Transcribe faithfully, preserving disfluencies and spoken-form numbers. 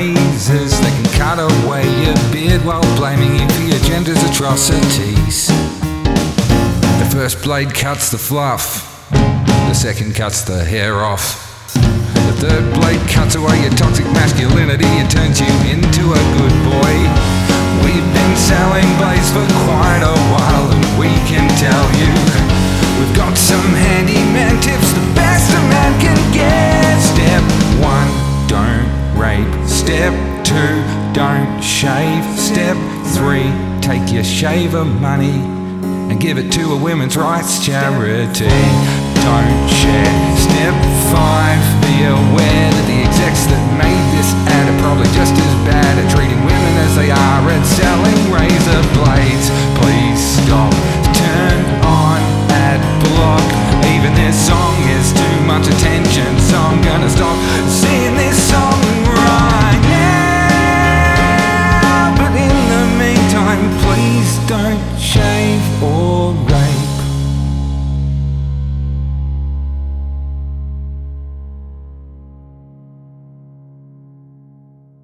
razors. They can cut away your beard while blaming you for your gender's atrocities. The first blade cuts the fluff, the second cuts the hair off. The third blade cuts away your toxic masculinity and turns you into a good boy. We've been selling blades for quite a while, and we can tell you we've got some handyman tips, the best a man can get. Step one, don't rape. Step two, don't shave. Step three, take your shaver money and give it to a women's rights charity. Don't share. Step five, be aware that the execs that made this ad are probably just as bad at treating women as they are at selling razor blades.